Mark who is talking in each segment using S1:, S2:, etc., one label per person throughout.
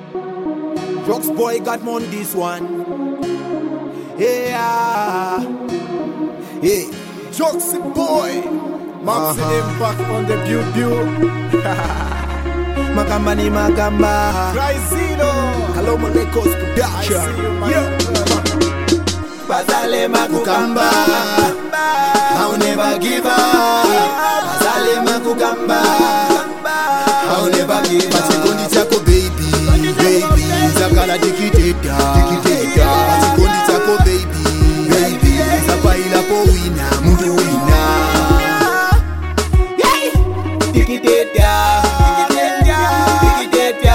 S1: Drugs boy got money this one. Yeah. Hey.
S2: Drugs boy. Maxi impact on the view.
S1: Magamba ni magamba.
S2: Cryzino.
S1: Kalomo Records production.
S2: I see you, my
S1: Bazale makugamba. I'll never give up. Bazale makugamba. I'll never give up. Pachikondi chako baby, baby. Zakala dikiteta, dikiteta. Pachikondi chako baby, baby. Zapaila po wina, mundu wina. Dikiteta, dikiteta, dikiteta.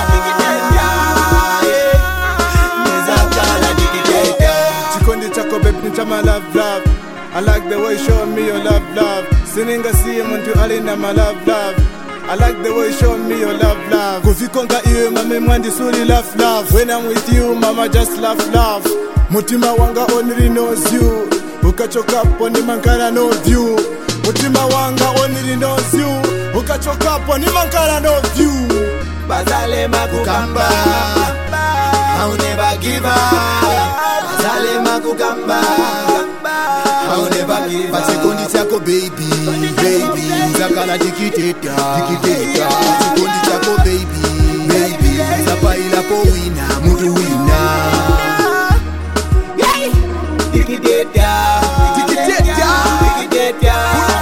S1: Zakala dikiteta.
S2: Chikondi chako baby ni chama love love. I like the way you show me your love love. Sininga siye muntu alina my love love. I like the way you show me your love love. Kufikonga iwe mame mwandi suri love love. When I'm with you mama just laugh laugh. Mutima wanga only knows you. Ukachoka poni mankara no view. Mutima wanga only knows you. Ukachoka poni mankara no view.
S1: Bazale makugamba. I'll never give up. Bazale makugamba. I'll never give up. Pachikondi chako baby, baby. Zakala dikiteta, dikiteta. Pachikondi chako baby, baby. Zapaila po wina, mundu wina. Dikiteta, dikiteta, dikiteta.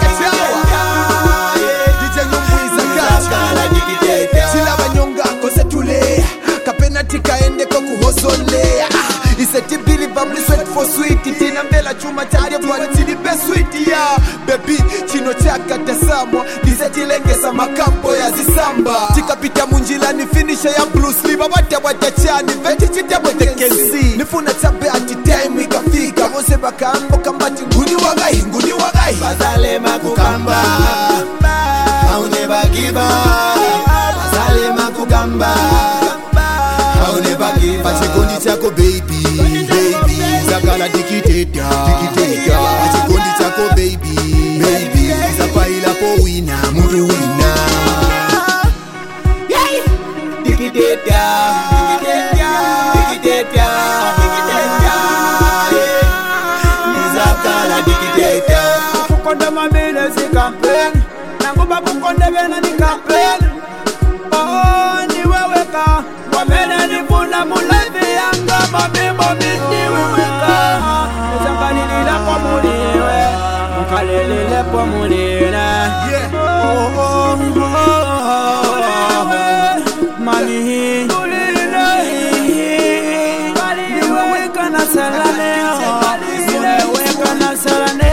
S1: Zakala dikiteta. Sila banyonga kose tule. Kapena tika ende koku hosole. Iseti bili babli sweat for sweet. Tina mbela chuma tari kwa chini be sweet ya baby chino chaka tasamwa. Iseti lengesa makampo ya zisamba. Tika pita munjila ni finisher ya Bruce Lee. Babata watachani veti chita bote kensi. Nifuna chape ati time ikafika. Mose baka ambo kambati nguni wagai, nguni wagai. Bazale makugamba. I'll never give up. Bazale makugamba. I'll never give up. Pachikondi chako baby, baby. Zakala dikiteta, dikiteta. Pachikondi chako baby, baby. Zapaila po wina, mundu wina. Dikiteta, dikiteta, dikiteta, dikiteta. Zakala dikiteta.
S3: Kukonda mamile si campaign. Nanguba kukonda bena ni campaign. Oh, ni weweka. Wamene ni puna mulevi yanga. Mami ni weweka. Nizambalilila kwa muliwe. Mkalilile kwa mulina. Mami hii. Ni weweka na salane. Ni weweka na salane.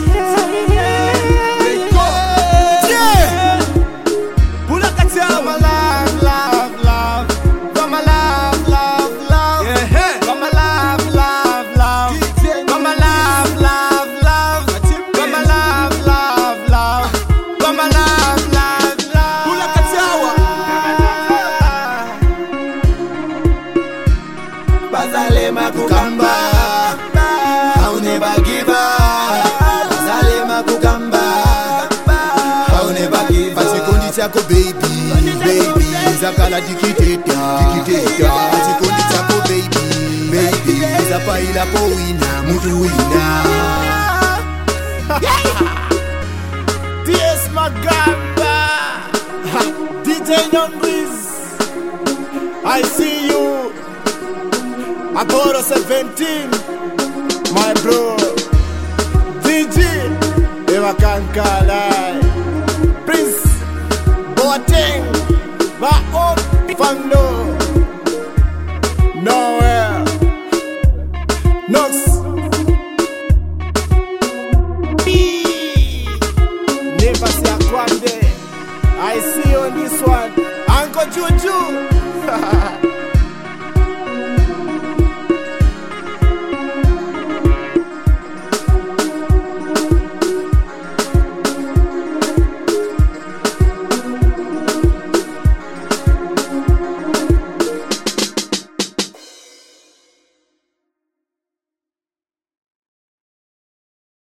S1: Bazale makugamba. I'll never give up. Bazale makugamba. I'll never give up. Pachikondi chako baby, baby. Zakala dikiteta, dikiteta. Pachikondi chako baby, baby. Zapaila po wina, mundu wina.
S2: DS Magamba. DJ Numbers. I see you. Agoro 17, my bro. DJ, Eva Kankalai, Prince, Boateng, Baop, Fando, Nowhere, Nox, Never see Akwande. I see you on this one, Uncle Juju.